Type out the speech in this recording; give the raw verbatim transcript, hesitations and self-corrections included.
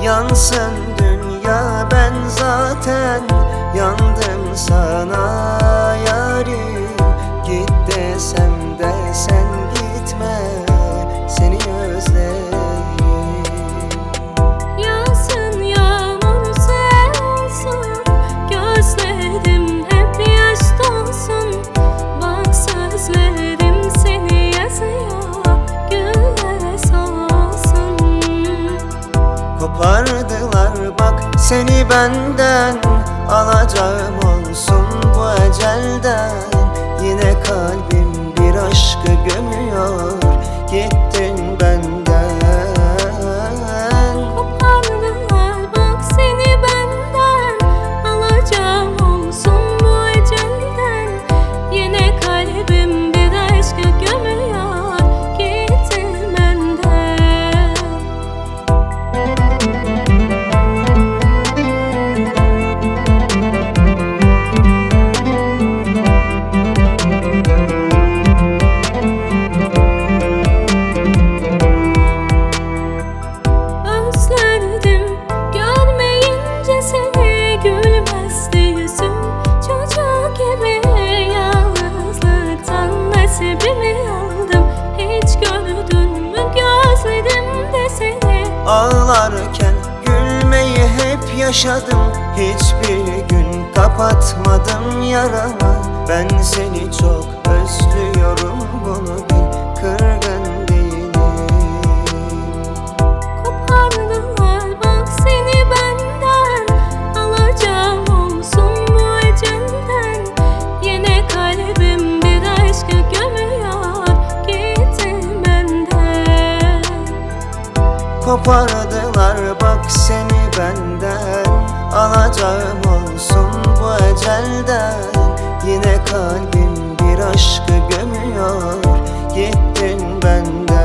Yansın dünya, ben zaten yandım sana yarim. Git desem de sen gitme, seni özlerim. Yağsın yağmur sel olsun, gözlerim hep yaş dolsun. Bak sözlerim seni yazıyor, güller solsun. Kopardılar bak seni benden, alacağım olsun bu ecelden. Yine kalbim bir aşkı gömüyor, gittin benden. Kopardılar bak seni benden, alacağım olsun bu ecelden. Yine kalbim bir aşkı gömüyor, gittin benden. Özledim görmeyince seni, gülmezdi yüzüm çocuk gibi. Yalnızlıktan nasibimi aldım, hiç gördün mü gözlerimde seni? Ağlarken gülmeyi hep yaşadım, hiçbir gün kapatmadım yaramı. Ben seni çok özlüyorum, bunu bil, kırgın değilim. Kopardılar bak seni benden, alacağım olsun bu ecelden. Yine kalbim bir aşkı gömüyor, gittin benden. Kopardılar bak seni benden, alacağım olsun bu ecelden. Yine kalbim bir aşkı gömüyor, gittin benden.